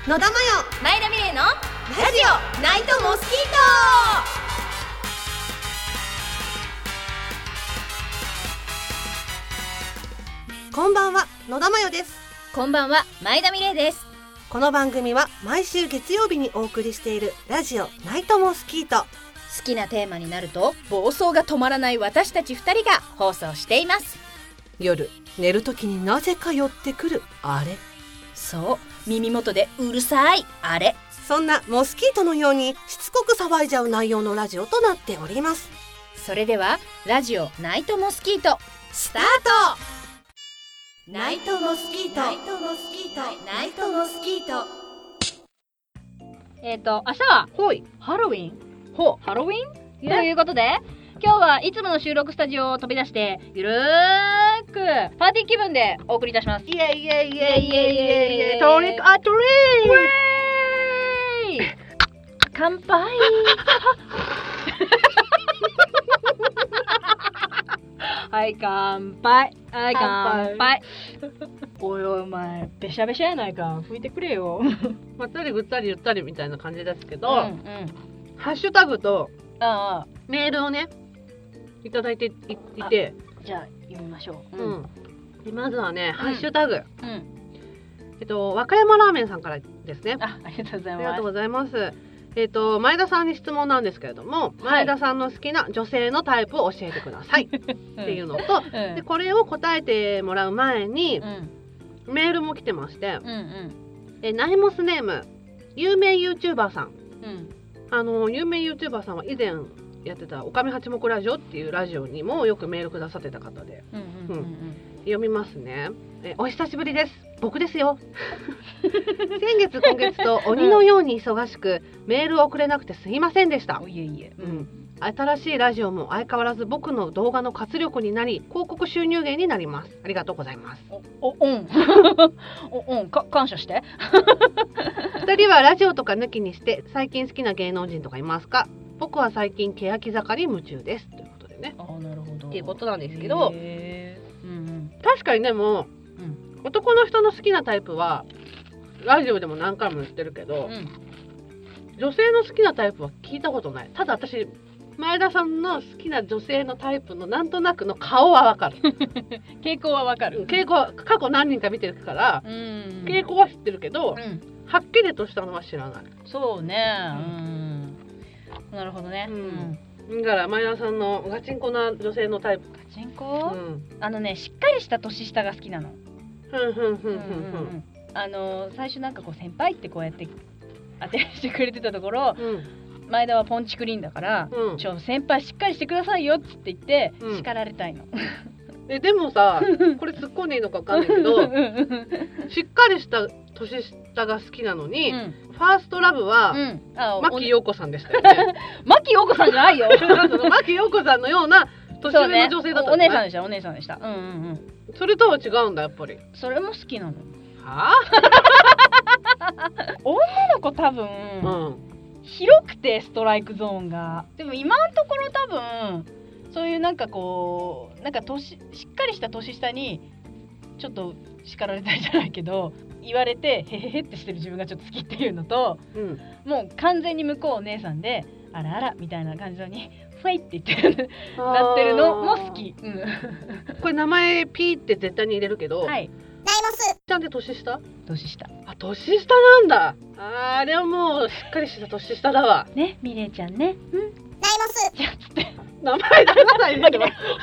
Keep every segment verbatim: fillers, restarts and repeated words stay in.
野田真代前田美玲のラジオナイトモスキート。こんばんは、野田真代です。 こんばんは、前田美玲です。 この番組は毎週月曜日にお送りしているラジオナイトモスキート。 好きなテーマになると暴走が止まらない私たちふたりが放送しています。 夜寝るときになぜか寄ってくるあれ、 そう、耳元でうるさいあれ、 そんなモスキートのようにしつこく騒いじゃう内容のラジオとなっております。 それではラジオナイトモスキートスタート。 ナイトモスキート、ナイトモスキート、ナイトモスキート。 えっと明日はほいハロウィンほうハロウィンということで、今日はいつもの収録スタジオを飛び出してゆるーくパーティー気分でお送りいたします。 イエイイエイイエイイエイイエイイエイ、 トリックアトリート。乾杯。はい乾杯、はい乾杯。おいおいお前べしゃべしゃやないか、拭いてくれよ。 まったりぐったりゆったりみたいな感じですけど、 うんうん、 ハッシュタグとああメールをねいただいて い, いて、 じゃあ読みましょう。 うん、でまずはね、うん、ハッシュタグ、 うん、 えっと和歌山ラーメンさんからですね。 あ、ありがとうございます。 ありがとうございます。えっと前田さんに質問なんですけれども、はい、前田さんの好きな女性のタイプを教えてくださいっていうのと、うん、でこれを答えてもらう前に、うん、メールも来てまして、うんうん、えナイモスネーム有名 YouTuber さん、うん、あの有名 YouTuber さんは以前やってたおかみ八目ラジオっていうラジオにもよくメールくださってた方で、うんうんうんうん、読みますね。えお久しぶりです。僕ですよ。先月今月と鬼のように忙しくメールを送れなくてすいませんでした。 いえいえ、 うん、新しいラジオも相変わらず僕の動画の活力になり広告収入源になります。ありがとうございます。 おおうんおうんか感謝して。 ふたりはラジオとか抜きにして最近好きな芸能人とかいますか？僕は最近欅坂に夢中ですということでね。 あ、なるほどっていうことなんですけど、 へー、うんうん、 確かにでも、うん、男の人の好きなタイプはラジオでも何回も言ってるけど、うん、女性の好きなタイプは聞いたことない。ただ私前田さんの好きな女性のタイプのなんとなくの顔はわかる。 傾向はわかる。 傾向は過去何人か見てるから、うん、傾向は知ってるけど、うん、はっきりとしたのは知らない。 そうね、うんなるほどね、 うん、だから前田さんのガチンコな女性のタイプ。 ガチンコ、うん、あのねしっかりした年下が好きなの。あの最初なんかこう先輩ってこうやって当てしてくれてたところ、うん、前田はポンチクリーンだから、うん、ちょ先輩しっかりしてくださいよっつって言って、うん、叱られたいの。 えでもさこれ突っ込んでいいのか分かんないけどしっかりした年下が好きなのに、うん、ファーストラブは、うん、牧陽子さんでしたよね。 牧陽子さんじゃないよ。 牧陽子さんのような年上の女性だった、ね、 お姉さんでしたお姉さんでした、うんうんうん、 それとは違うんだやっぱり。 それも好きなの。 はあ女の子多分、うん、広くてストライクゾーンが。でも今のところ多分そういうなんかこうなんか年しっかりした年下にちょっと叱られたいじゃないけど言われてへへへってしてる自分がちょっと好きっていうのと、うん、もう完全に向こうお姉さんであらあらみたいな感じのにフェイって言ってなってるのも好き、うん、 これ名前ピーって絶対に入れるけど、 はい、 ナイモスちゃんって年下？ 年下。 あ、年下なんだ。あれはもうしっかりした年下だわね、ミレイちゃんね。うん、ナイモスじゃつって名前出さないで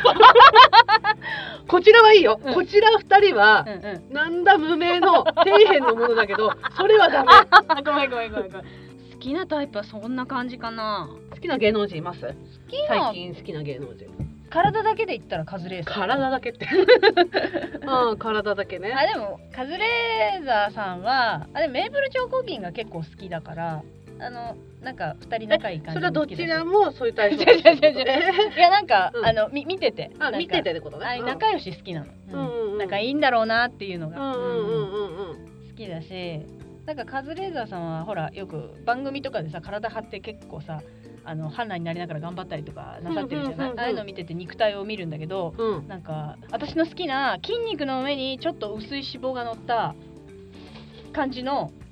こちらはいいよ、うん、こちら二人は、うんうん、なんだ無名の底辺のものだけどそれはダメ。 ごめんごめんごめんごめん。好きなタイプはそんな感じかな。 好きな芸能人います？好きな最近好きな芸能人。 体だけで言ったらカズレーザー。 体だけってうん、体だけね。 あでもカズレーザーさんはあれメープル超合金が結構好きだからあのなんか二人仲いい感じ。 それはどちらもそういうタイプ。 いやなんか、うん、あのみ見ててあ見ててってことね。 あ仲良し好きなの、うんうん、仲いいんだろうなっていうのが好きだし、なんかカズレーザーさんはほらよく番組とかでさ体張って結構さあのハンナになりながら頑張ったりとかなさってるじゃない、うんうんうんうん、ああいうの見てて肉体を見るんだけど、うん、なんか私の好きな筋肉の上にちょっと薄い脂肪が乗った感じの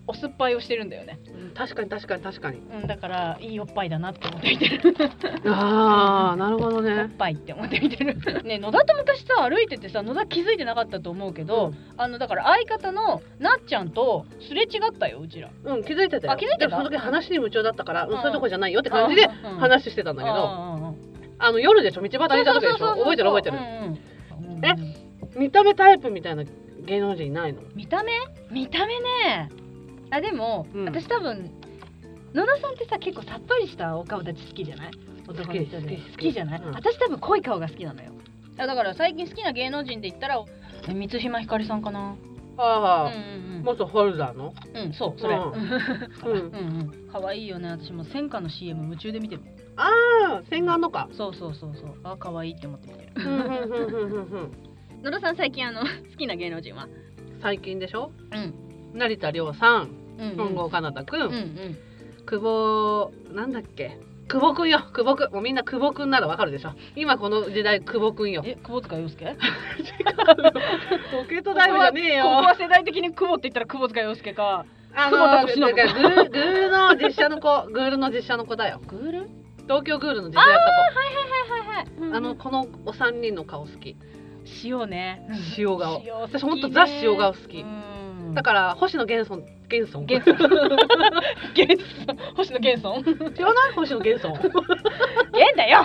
お酸っぱいをしてるんだよね、 うん、確かに確かに確かに、 うん、だからいいおっぱいだなって思って見てるあーなるほどね、 おっぱいって思って見てるね。野田と昔さ歩いててさ、野田気づいてなかったと思うけど、うん、あのだから相方のなっちゃんとすれ違ったようちら。 うん気づいてたよ。 あ気づいてた。 でもその時話に夢中だったから、うん、そういうとこじゃないよって感じで話してたんだけど、あ, あの夜でしょ、道端にいた時でしょ、覚えてる覚えてる、うんうん、え見た目タイプみたいな芸能人いないの？ 見た目見た目ね。あでも、うん、私多分野田さんってさ結構さっぱりしたお顔立ち好きじゃない？男の人で好きじゃない、うん、私多分濃い顔が好きなのよ。だから最近好きな芸能人で言ったら満島ひかりさんかな。 ああ、うんうんうん、元ホルダーの？ うんそうそれ。うんうんうん可愛いよね。私も戦火の シーエム 夢中で見てる。 ああ洗顔のか。 そうそうそうそう。あ可愛いって思って見てる。野田さん最近あの好きな芸能人は？ 最近でしょ？ うん。 成田凌さん、本郷奏多くん、うんうん、久保なんだっけ？久保くんよ、久保くん。もうみんな久保くんならわかるでしょ。今この時代久保くんよ。 え、久保塚洋介？違うよ。 ポケットダイブじゃねえよ。 ここは世代的に久保って言ったら久保塚洋介か。 あのー、グーグールの実写の子、グールの実写の子だよ。 グール？ 東京グールの実写やった子。 あーはいはいはいはいはい。うん、 あのこのお三人の顔好き。 塩ね。 塩顔。塩私本当ザ塩顔好き。だから星野源尊源尊源尊源尊星野源尊知らない星野源尊源だよ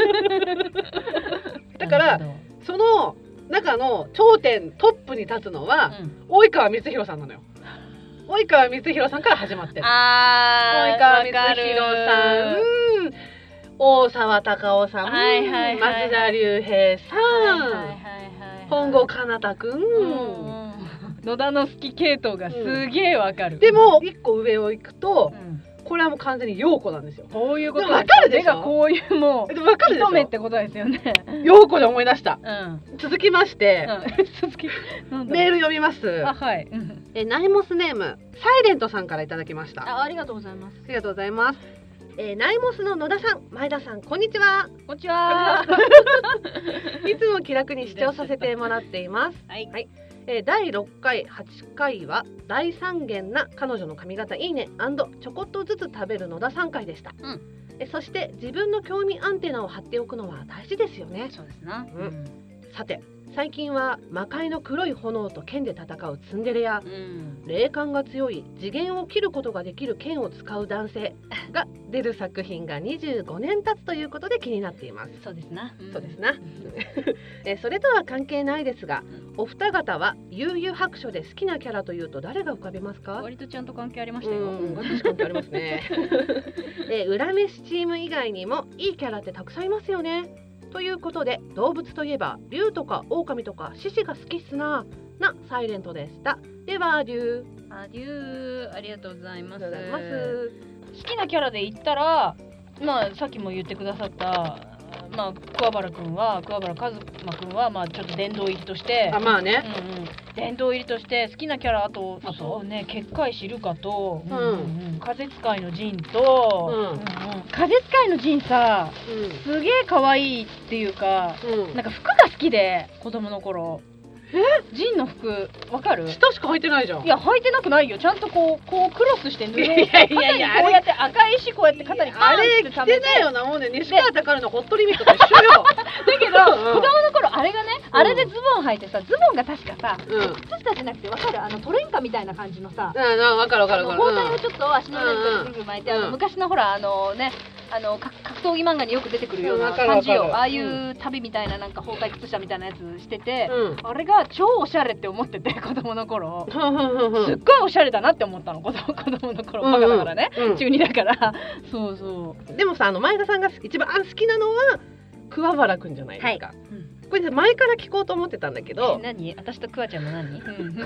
だからその中の頂点トップに立つのは、うん、及川光弘さんなのよ。及川光弘さんから始まってる。 あ及川光弘さん、大沢たかおさん、はいはいはい、松田龍平さん、はいはいはいはい、本郷奏多くん、うん野田の好き系統がすげえわかる、 うん、でも一個上を行くと、うん、これはもう完全に陽子なんですよ。 こういうことわかるでしょ。 目がこういうもうわかるでしょ。 目ってことですよね。 陽子で思い出した、うん、続きまして、 うん、続きメール読みます。 あはい、 えナイモスネームサイレントさんからいただきました。 あ、ありがとうございます。 ありがとうございます。えー、ナイモスの野田さん、前田さん、こんにちは。 こんにちは。 いつも気楽に視聴させてもらっています。 はい。 はいえー、だいろっかい、はちかいは大三元な彼女の髪型いいね&ちょこっとずつ食べる野田さんかいでした、うん、えそして自分の興味アンテナを張っておくのは大事ですよね。 そうですな、 うん、さて最近は魔界の黒い炎と剣で戦うツンデレや、うん、霊感が強い次元を切ることができる剣を使う男性が出る作品がにじゅうごねん経つということで気になっています。 そうですな、 うん、そうですなえそれとは関係ないですが、うん、お二方は悠々白書で好きなキャラというと誰が浮かびますか？ 割とちゃんと関係ありましたよ。うん、 私関係ありますねえ裏飯チーム以外にもいいキャラってたくさんいますよね。ということで動物といえば竜とか狼とか獅子が好きっすななサイレントでした。ではアデュー。 アデュー。ありがとうございます。 ありがとうございます。 好きなキャラで言ったら、まあさっきも言ってくださったまあ桑原くんは桑原和馬くんはまあちょっと殿堂入りとしてあまあね、 うんうん、殿堂入りとして好きなキャラあとあとね結界知るかと、うんうんうん、風使いのジンと、うんうんうん、風使いのジンさ、うん、すげえ可愛いっていうか、うん、なんか服が好きで子供の頃。えジンの服わかる？ 下しか履いてないじゃん。 いや履いてなくないよ。ちゃんとこうこうクロスして布を肩にこうやって赤い石こうやって肩にパンって食べて。あれ着てないよなもんね。西川貴教のホットリミットと一緒よ。 だけど、うん、子供の頃あれがね、うん、あれでズボン履いてさ、ズボンが確かさ、うん、靴下じゃなくてわかるあのトレンカみたいな感じのさ、 うんうんわかるわかるわかる。 包帯をちょっと足の裏にぐるぐる巻いて、うん、あの昔のほらあのね。あの格闘技漫画によく出てくるような感じよ。ああいう旅みたいななんか包帯靴下みたいなやつしてて、うん、あれが超おしゃれって思ってて子供の頃すっごいおしゃれだなって思ったの子供、子供の頃バカだからね、うんうん、中にだからそうそうでもさあの前田さんが一番好きなのは桑原くんじゃないですか、はいうん、これ前から聞こうと思ってたんだけど何私とクワちゃんの何、うん、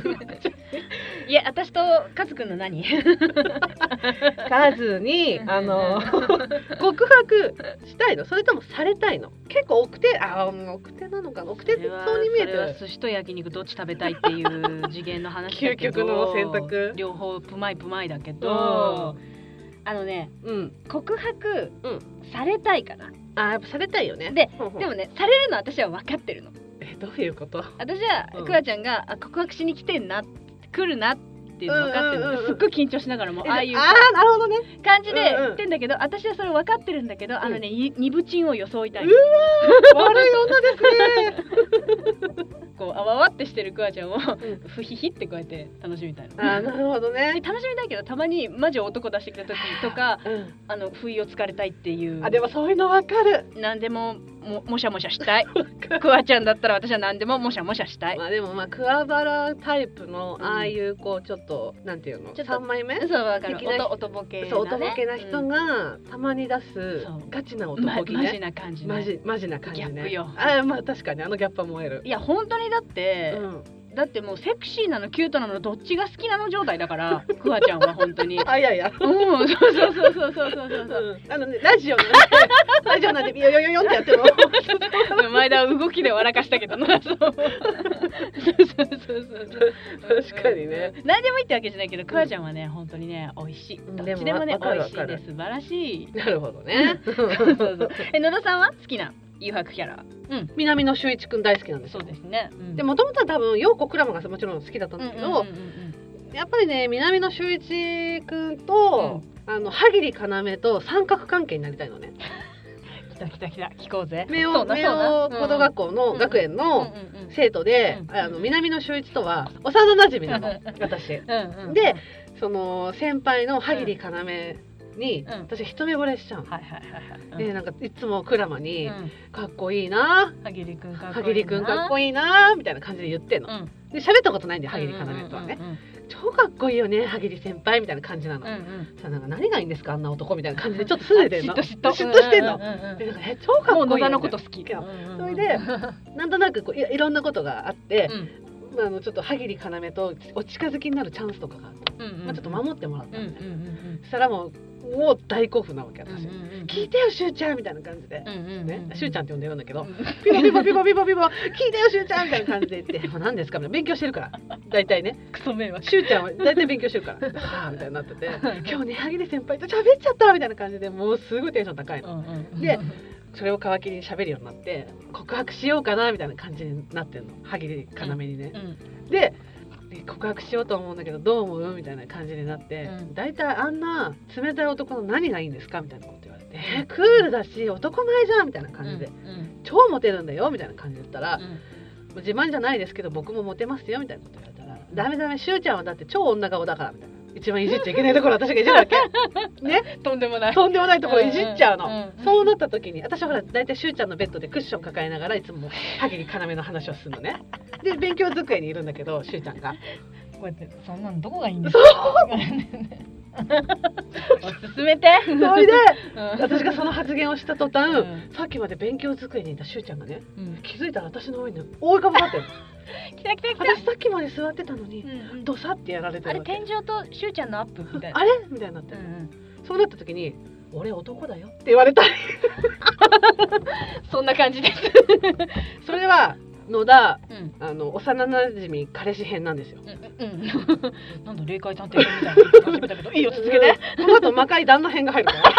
いや私とカズくんの何カズにあの告白したいのそれともされたいの結構奥手あ奥手なのかな奥手そうに見えてる。 それは寿司と焼肉どっち食べたいっていう次元の話だけど究極の選択両方プマイプマイだけどあのね、うん、告白、うん、されたいかなあやっぱされたいよね。 で、でもねされるの私は分かってるの。 えどういうこと？ 私は、うん、クワちゃんがあ告白しに来てんな来るなっっていうの分かってるんだけど、すっごい緊張しながらもああいうああなるほどね感じで言ってんだけど、私はそれ分かってるんだけど、あのね二分鎮を装いたい。 うわ悪い女ですね。 こうあわわってしてるクワちゃんをふひひってこうやって楽しみたいの。 あなるほどね。 楽しみたいけどたまにマジ男出してきた時とか、うん、あの不意をつかれたいっていう。 あでもそういうの分かる。 なんでもももしゃもしゃしたい。クワちゃんだったら私は何でももしゃもしゃしたい。 まあでもまあクワバラタイプのああいうこうちょっと、うん、なんていうのさんまいめそう分かるおとぼけな、ね、 そうおとぼけな人がたまに出すガチな男気ね、 ま、マジな感じ、ね、 マジマジな感じね。 ギャップよ。 あまあ確かにあのギャップは燃える。 いや本当にだって、うん、だってもうセクシーなのキュートなのどっちが好きなの状態だからクワちゃんは本当に。 あいやいや。 うんそうそうそうそうそうそうそう、 うん、あのねラジオなんでラジオなんでヨヨヨヨンってやってるの。 前田は動きで笑かしたけどな。そうそうそうそう確かにね。 何でもいいってわけじゃないけどクワちゃんはね本当にね美味しい。どっちでもね美味しいで素晴らしい。 なるほどね。 そうそうえ野田さんは好きな誘惑キャラ、 うん、南野秀一くん大好きなんですよ。 そうですね、うん、 でもともとは多分陽子クラマがもちろん好きだったんですけど、やっぱりね南野秀一くんと、うん、あの歯切要と三角関係になりたいのね。 来た来た来た聞こうぜ。 明王高等学校の学園の生徒で、あの南野秀一とは幼馴染なの私。うんうん、でその先輩の歯切要に、うん、私一目惚れしちゃうの。はいはいはいはい。でなんかいつもクラマに、うん、かっこいいな、 はぎりくんかっこいいな、 はぎりくんかっこいいなみたいな感じで言ってんの。うん、で喋ったことないんではぎりかなめとはね。超かっこいいよねはぎり先輩みたいな感じなの。うんうん、さあなんか何がいいんですかあんな男みたいな感じでちょっとすねてんの。嫉妬してんの。でなんかえ超かっこいいよね。もう野田のこと好き。それでなんとなくこう い, いろんなことがあって。うんまあ、あのちょっと歯切り要とお近づきになるチャンスとかがあって、うんうんまあ、ちょっと守ってもらったんで、うんうんうん、そしたらもうもう大興奮なわけ私、うんうんうん、聞いてよしゅうちゃんみたいな感じで、うんうんうんね、しゅうちゃんって呼んでるんだけど、うん、ピボピボピボピボピボ聞いてよしゅうちゃんみたいな感じで言って何ですかみたいな勉強してるから大体ねクソ迷惑しゅうちゃんは大体勉強してるからはあみたいになってて今日ね歯切り先輩と喋っちゃったみたいな感じでもうすごいテンション高いの、うんうんうん、でそれを皮切りに喋るようになって告白しようかなみたいな感じになってるの歯切り要にね、うんうん、で告白しようと思うんだけどどう思うみたいな感じになって、うん、だいたいあんな冷たい男の何がいいんですかみたいなこと言われて、えー、クールだし男前じゃんみたいな感じで、うんうん、超モテるんだよみたいな感じで言ったら、うん、自慢じゃないですけど僕もモテますよみたいなこと言われたら、うん、ダメダメしゅうちゃんはだって超女顔だからみたいな一番いじっちゃいけないところ私がいじるわけねとんでもないとんでもないところいじっちゃうの、うんうんうん、そうなった時に私はほら大体しゅうちゃんのベッドでクッション抱えながらいつも歯切り要の話をするのねで勉強机にいるんだけどしゅうちゃんがこうやってそんなのどこがいいんですかおすすめてそれで、うん、私がその発言をした途端、うん、さっきまで勉強机にいたしゅうちゃんがね、うん、気づいたら私の上に覆いかぶさってる来た来た来た私さっきまで座ってたのに、うんうん、ドサってやられてるわけ。 あれ天井としゅうちゃんのアップみたいなあれみたいになってる、うんうん、そうなった時に俺男だよって言われたそんな感じですそれは野田、うん、あの幼馴染彼氏編なんですよ、うんうん、なんだ霊界探偵編みたいな始めたけどいいよ続けてこの後魔界旦那編が入るから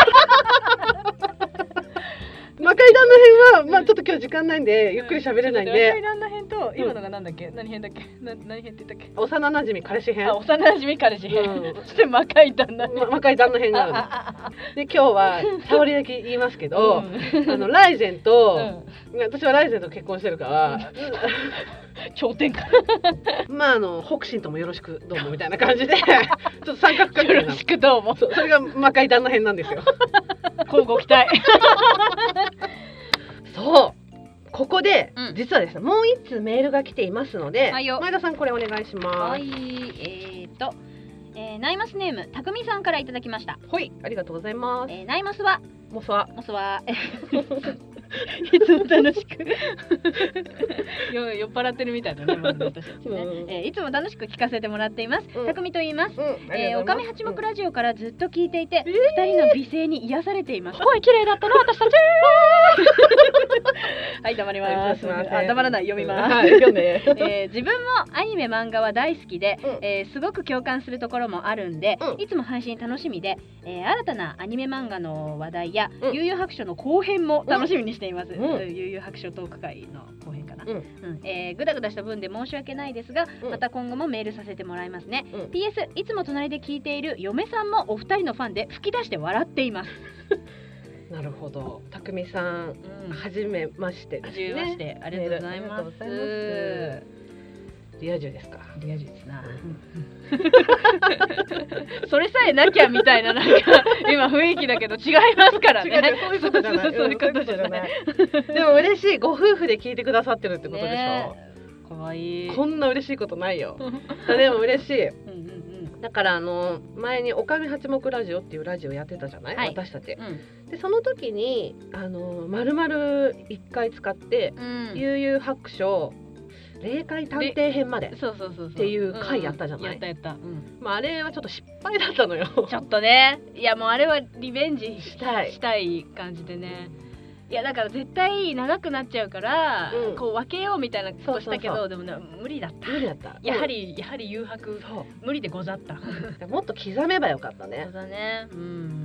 魔界旦那編は、まあ、ちょっと今日時間ないんで、うん、ゆっくり喋れないんで魔界旦那編と今のがなんだっけ、うん、何編だっけな何編って言ったっけ幼馴染彼氏編あ幼馴染彼氏編、うん、そして魔界旦那編、 ま、魔界旦那編があるで今日は沙織だけ言いますけど、うん、あのライゼンと、うん、私はライゼンと結婚してるから、 うん、頂点かまああの北進ともよろしくどうもみたいな感じでちょっと三角関係なのよろしくどうもそ, それが魔界旦那編なんですよ乞うご期待そうここで、うん、実はですねもう一通メールが来ていますので、はい、前田さんこれお願いします。 はいえーと、えー、ナイマスネームたくみさんからいただきました。 はいありがとうございます。 えー、ナイマスはモスはモスはいつも楽しく酔っ払ってるみたいだね私たちね、うんえー、いつも楽しく聞かせてもらっています、うん、たくみと言います、うんえー、おかみ八目ラジオからずっと聞いていて、うん、ふたりの美声に癒されています、えー、声綺麗だったの私たちはい黙ります、はい、あ黙らない読みます、はい読んでえー、自分もアニメ漫画は大好きで、うんえー、すごく共感するところもあるんで、うん、いつも配信楽しみで、えー、新たなアニメ漫画の話題や、うん、悠々白書の後編も楽しみにしています、うん、悠々白書トーク会の後編かなか、 うんうんえー、ぐだぐだした分で申し訳ないですが、 うんまた今後もメールさせてもらいますね、 うん、 ピーエス いつも隣で聞いている嫁さんもお二人のファンで吹き出して笑っています。 なるほど。たくみさん、 うん、 はじめましてですね。 はじめましてありがとうございます。 ありがとうございますリア充ですか。 リア充ですな。それさえなきゃみたいななんか今雰囲気だけど違いますからね。 違う違うそういうことじゃない。 そういうことじゃない。 でも嬉しい、ご夫婦で聞いてくださってるってことでしょ。 ね、かわいい。 こんな嬉しいことないよ。でも嬉しい。 うんうんうん、 だからあの前におかみ八目ラジオっていうラジオやってたじゃない、 はい、 私たち、 うん、 でその時にあの丸々一回使って、 うん、 悠々白書霊界探偵編までそうそうそうっていう回やったじゃない、 うんうん、やったやった、うんまあ、あれはちょっと失敗だったのよ。 ちょっとね、いやもうあれはリベンジしたいしたい感じでね。いやだから絶対長くなっちゃうから、うん、こう分けようみたいなことしたけど、そうそうそうでも、ね、無理だった無理だったやはり、うん、やはり誘白無理でござったもっと刻めばよかったね。 そうだね、うん、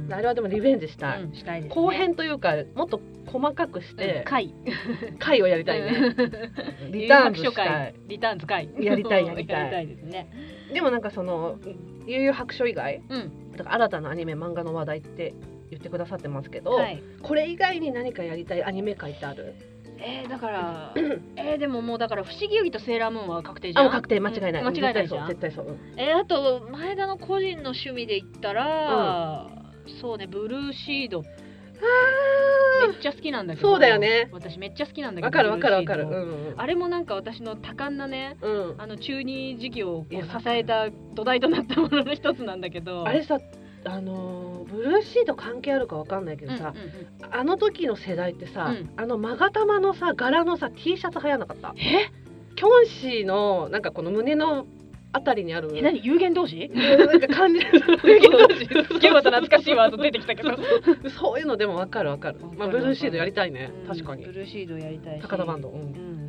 あれはでもリベンジしたい、 うん、したいですね、 後編というかもっと細かくして、 うん、回回をやりたいねリターンズしたいリターンズ回やりたいやりたいやりたいですね。 でもなんかその悠々白書以外、 うん、 だから新たなアニメ漫画の話題って言ってくださってますけど、 はい、 これ以外に何かやりたいアニメ界ってある？ えー、だからえー、でももうだから不思議遊戯とセーラームーンは確定じゃん。 あ、確定間違いない、 うん、間違いないじゃん絶対そう、絶対そう、うん、 えー、あと前田の個人の趣味で言ったら、うん、そうねブルーシードめっちゃ好きなんだけど。 そうだよね、 私めっちゃ好きなんだけど。 わかるわかるわかる、うんうん、 あれもなんか私の多感なね、 うん、 あの中二時期をこう支えた土台となったものの一つなんだけど、 あれさあのブルーシート関係あるかわかんないけどさ、うんうんうん、あの時の世代ってさ、うん、あの勾玉のさ柄のさ T シャツ流行んなかった？ えキョンシーのなんかこの胸のあたりにあるえ何有限同士なんか感じる有限同士すげえまた懐かしいワード出てきたけどそういうのでもわかるわかる、まあ、ブルーシードやりたいね、うん、確かにブルーシードやりたいし高田バンド、うん、 うん、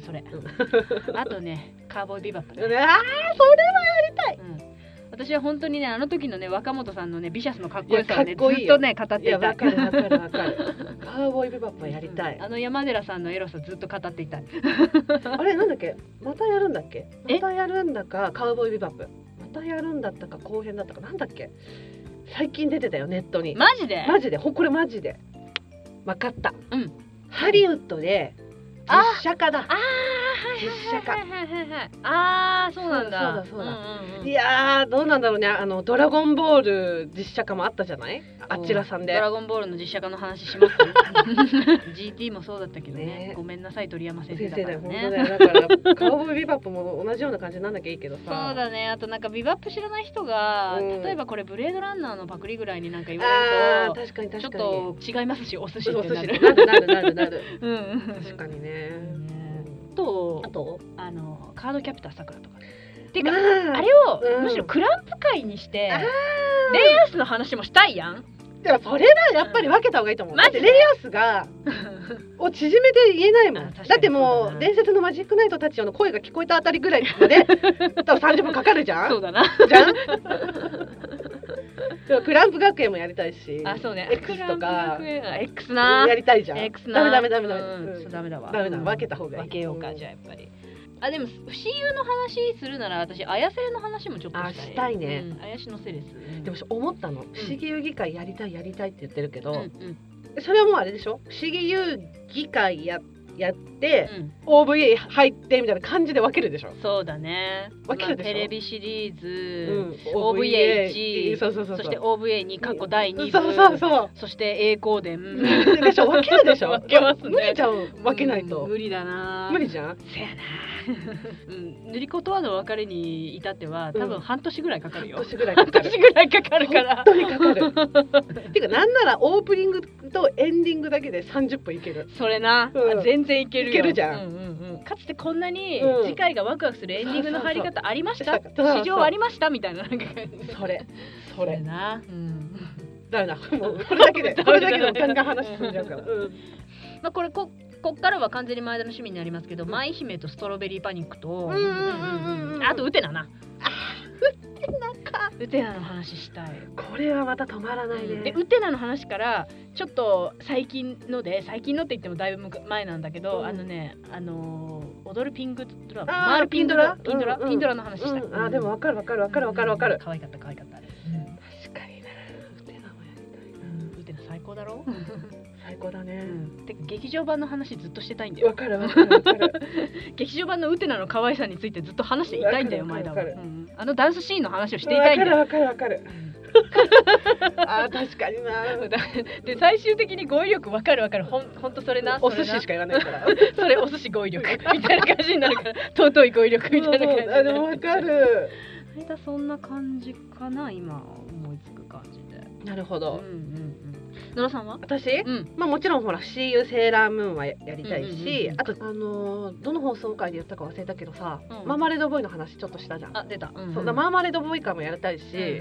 それあとねカーボーイビバップね、 あーそれはやりたい、 うん私は本当にねあの時のね若本さんのねビシャスのかっこよさをねずっとね語っていた。いやわかるわかるわかるカーボーイビバップはやりたい、 うん、あの山寺さんのエロさずっと語っていたいあれなんだっけまたやるんだっけまたやるんだかカーボーイビバップまたやるんだったか後編だったかなんだっけ最近出てたよネットに。 マジでマジでほこれマジで分かった、 うん、 ハリウッドで実写化だ。 あ実写化。 ああそうなんだ。 そうだそうだ、うんうん、いやーどうなんだろうね。あのドラゴンボール実写化もあったじゃない、あちらさんで。 ドラゴンボールの実写化の話しますジーティー もそうだったけど ね, ねごめんなさい鳥山先生だからね。 先生だよ本当だよ。だからカウボーイビバップも同じような感じになんなきゃいいけどさ。 そうだね。あとなんかビバップ知らない人が、うん、例えばこれブレードランナーのパクリぐらいになんか言われると確かに確かにちょっと違いますしお寿司ってなる。 なるなるなるなるうん、確かにね。 うん、とあとあのカードキャプターさくらとか。っていうか、 まあ、 あれを、 うん、 むしろクランプ会にしてレイアースの話もしたいやん。 でもそれはやっぱり分けた方がいいと思う。だってレイアースがを縮めて言えないもん。だってもう伝説のマジックナイトたちの声が聞こえたあたりぐらいまで多分さんじゅっぷんかかるじゃん。 そうだな。 じゃん。でもクランプ学園もやりたいし。 あ、そうね。 X とか X な。 やりたいじゃん。 X な。 ダメダメダメダメ。 うん、そうダメだわ。 ダメだ。分けた方がいい。 分けようか、じゃあやっぱり。あ、でも不思議の話するなら私綾瀬の話もちょっとしたい。 あ、したいね。 うん、綾瀬のセレス。うん、 でも思ったの、不思議遊戯会やりたいやりたいって言ってるけど、うんうん、 それはもうあれでしょ。不思議遊戯会ややって、うん、オーブイエー 入ってみたいな感じで分けるでしょ。 そうだね。 分けるでしょ。 まあ、テレビシリーズ、 うん、 オーブイエーいち、 そうそうそうそう、 そして オーブイエーに過去だいに部、 そうそうそう、 そして栄光伝でしょ。分けるでしょ。 分けますね。 無理じゃん、分けないと。 うん、無理だな。 無理じゃん。 せやな。うん、塗り子とはの別れに至っては多分半年ぐらいかかるよ。 半年ぐらいかかる。 半年ぐらいかかるから。 本当にかかる。てかなんならオープニングとエンディングだけでさんじゅっぷんいける。 それな、うん、全然いけるよ。 いけるじゃん。 うんうんうん、かつてこんなに次回がワクワクするエンディングの入り方ありました？ そうそうそう、 市場ありましたみたいななんかそれそれな。うん。 だめだ。もうこれだけでこれだけでガンガン話進んじゃうから。うん、 まあこれここっからは完全に前田の趣味になりますけど、うん、舞姫とストロベリーパニックと、あとウテナな。 あ、ウテナか。 ウテナの話したい。 これはまた止まらないね、 でウテナの話からちょっと最近ので最近のって言ってもだいぶ前なんだけど、うん、あのねあのー、踊るピンクドラマ回るピンドラピンドラ、うんうん、ピンドラの話したい、 うん、あでも分かる分かる分かる分かる分かる。 可愛かった可愛かったあれ、うん、 確かになウテナもやりたいな、 うん、ウテナ最高だろ最高だね、 うん、てか劇場版の話ずっとしてたいんだよ。 わかるわかるわかる劇場版のウテナの可愛さについてずっと話していたいんだよ前田は、うん、あのダンスシーンの話をしていたいんだよ。 わかるわかるわかるあ確かになで最終的に語彙力わかるわかるほんほんとそれなお寿司しか言わないからそれお寿司語彙力みたいな感じになるから尊い語彙力みたいな感じになる。 あでもわかる前田そんな感じかな今思いつく感じで。 なるほど、 うんうんうん、野呂さんは？ 私、 うん、 まあもちろんほら シーユー セーラームーンはやりたいし、うんうんうん、あとあのー、どの放送回で言ったか忘れたけどさ、うん、マーマレードボーイの話ちょっとしたじゃん。 あ出た、うんうん、 そうだマーマレードボーイ感もやりたいし、うんうんうん、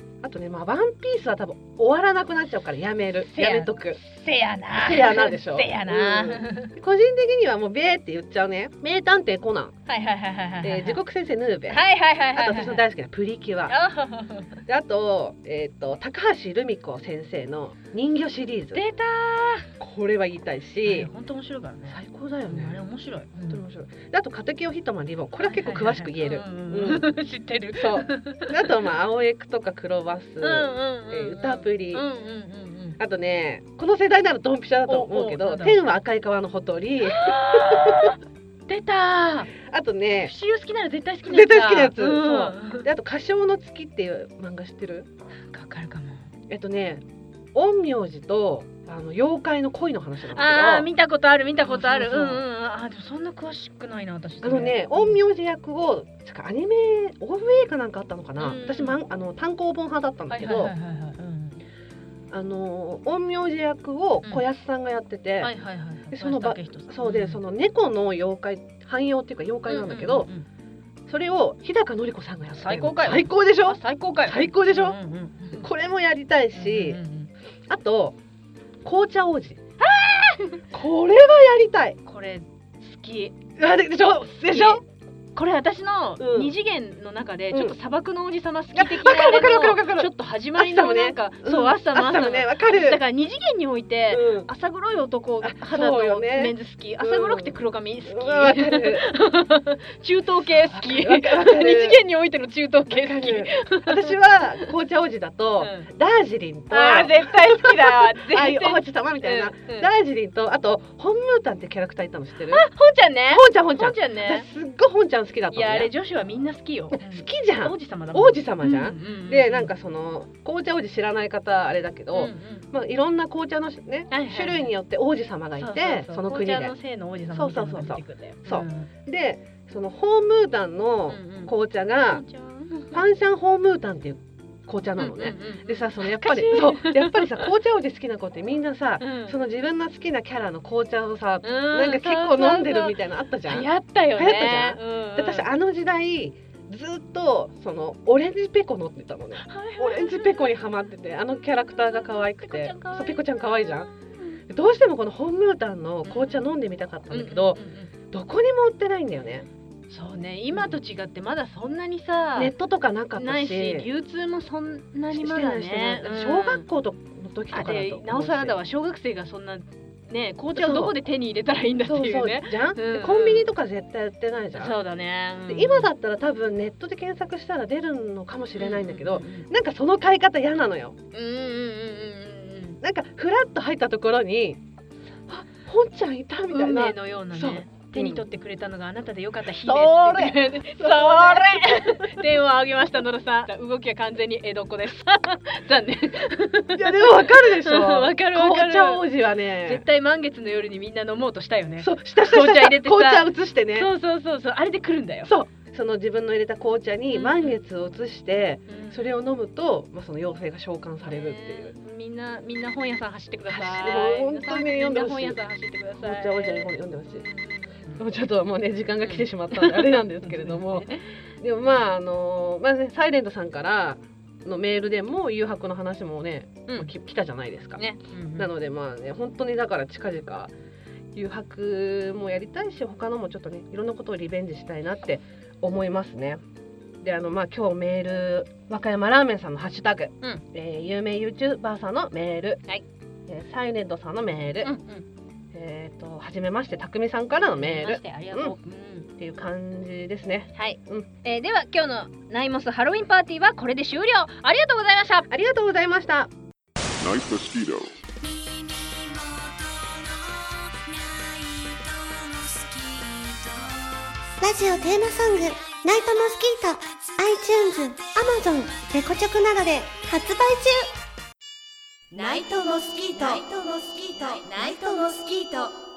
あとねまあワンピースは多分終わらなくなっちゃうからやめるやめとく。 せやなせやなでしょせやな、 うん、個人的にはもうベーって言っちゃうね。名探偵コナン、 はいはいはいはいはい、 で時刻先生ヌーベ、 はいはいはいはい、 あと私の大好きなプリキュアであと、えー、と高橋留美子先生の人魚シリーズ出たー。これは言いたいし本当面白いからね。 最高だよね、 うん、あれ面白い本当に面白い、うん、であとカテキオヒットマンリボンこれは結構詳しく言える知ってる。 そうであとまあ青エクとか黒バス、うんうんうんうん、歌プリ、うんうんうん、あとねこの世代ならドンピシャだと思うけど天は赤い川のほとり出た。 あとねシーユー好きなら絶対好きなやつ。 絶対好きなやつ、 うん、 そうであと歌唱の月っていう漫画知ってる？ わかるかも。 えっとね陰陽師とあの妖怪の恋の話なんだけど。 ああ見たことある見たことある。うんうん。あでもそんな詳しくないな私。 あのね陰陽師役をアニメオーブイかなんかあったのかな、うん、私まあの単行本派だったんだけど、あの陰陽師役を小安さんがやってて、でそのばそうで、うん、その猫の妖怪汎用っていうか妖怪なんだけど、うんうんうん、それを日高のり子さんがやってる。 最高かよ。 最高でしょ。 最高かよ。 最高でしょ。 うんうんうん、 これもやりたいし、うんうんうん、あと紅茶王子。これはやりたい。 これ好き。 あでしょでしょ。 これ私の二次元の中でちょっと砂漠の王子様好き的なあれのちょっと始まりのなんかそう朝の朝のねわかる。 だから二次元において朝黒い男肌のメンズ好き、朝黒くて黒髪好き、中東系好き、二次元においての中東系好き。 私は紅茶王子だとダージリンとあ絶対好きだ。 ああいう王子様みたいなダージリンとあとホンムータンってキャラクターいたの知ってる？ あ本ちゃんね。 本ちゃん本ちゃん。 本ちゃんね。 すっごい本ちゃん好きだったのね。 いやあれ女子はみんな好きよ。 好きじゃん。 王子様だもん。 王子様じゃん。 うんうんうん、 でなんかその紅茶王子知らない方あれだけど、うんうん、まあいろんな紅茶のね、はいはいはい、種類によって王子様がいて、そうそうそうその国で紅茶のせいの王子様みたいなのが出てくるんだよ。 そうそうそうそう。うん、でそのホームータンの紅茶が、うんうん、パンシャンホームータンっていう紅茶なのね、うんうんうん、でさそのやっぱりそうやっぱりさ紅茶王子好きな子ってみんなさ、うん、その自分の好きなキャラの紅茶をさ、うん、なんか結構飲んでるみたいなのあったじゃん。 流行ったよね。 流行ったじゃん、うんうん、で私あの時代ずっとそのオレンジペコ乗ってたのね、はいはいはい、オレンジペコにハマっててあのキャラクターが可愛くてそうペコちゃん可愛いじゃん、うん、どうしてもこのホンムータンの紅茶飲んでみたかったんだけど、うんうんうんうん、どこにも売ってないんだよね。 そうね今と違ってまだそんなにさネットとかなかったしないし流通もそんなにまだね、 うん、小学校の時とかだと思うし、 あれなおさらだわ小学生がそんなね紅茶をどこで手に入れたらいいんだっていうね。 そうそうじゃん、うん、コンビニとか絶対売ってないじゃん。 そうだね、うん、 で今だったら多分ネットで検索したら出るのかもしれないんだけど、うんうんうん、なんかその買い方嫌なのよ。うんうんうんうん、なんかフラッと入ったところにあ本ちゃんいたみたいな運命のようなね手に取ってくれたのがあなたでよかった日ですそれそれ電話をあげました野呂さん。動きは完全に江戸っ子です残念。 いやでもわかるでしょわかるわかる。 紅茶王子はね絶対満月の夜にみんな飲もうとしたよね。 そうしたした紅茶入れてさ紅茶移してねそうそうそうそうあれで来るんだよ。 そうその自分の入れた紅茶に満月を移して、うん、それを飲むと、まあ、その妖精が召喚されるっていう、 えー、みんなみんな本屋さん走ってください。 本当に読んでほしい。 本屋さん走ってください。 紅茶王子に本読んでほしい。もうちょっともうね時間が来てしまったんであれなんですけれどもでもまああのまあねサイレントさんからのメールでも誘白の話もね、うん、来たじゃないですか、ねうんうん、なのでまあね本当にだから近々誘白もやりたいし他のもちょっとねいろんなことをリベンジしたいなって思いますね。 であの、まあ、今日メール和歌山ラーメンさんのハッシュタグ、 うんえー、有名 YouTuber さんのメール、 はいえー、サイレントさんのメール、 うんうんえー、とはじめましてたくみさんからのメールありがとう、うんっていう感じですね。 はい、 うんえー、では今日のナイモスハロウィンパーティーはこれで終了。ありがとうございました。 ありがとうございました。 ナイトモスキート。 ラジオテーマソングナイトモスキート iTunes、Amazon、レコチョクなどで発売中。ナイトモスキートナイトモスキートナイトモスキート。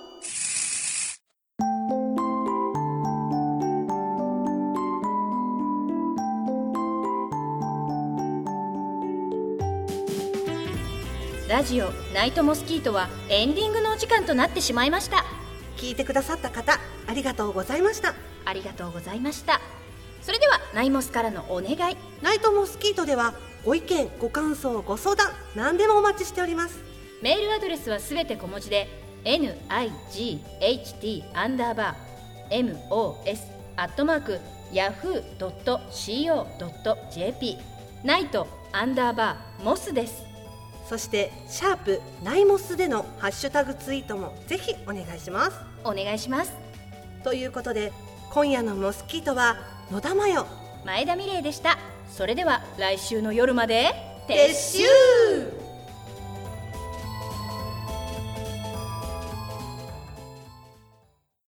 ラジオナイトモスキートはエンディングのお時間となってしまいました。 聞いてくださった方ありがとうございました。 ありがとうございました。それではナイモスからのお願い。 ナイトモスキートではご意見ご感想ご相談何でもお待ちしております。 メールアドレスはすべて小文字で ナイト アンダーバー モス アットマーク ヤフー ドット コー ドット ジェーピー ナイトアンダーバーモスです。 そしてシャープナイモスでのハッシュタグツイートもぜひお願いします。 お願いします。 ということで今夜のモスキートは野田真代、 前田美玲でした。それでは来週の夜まで撤収。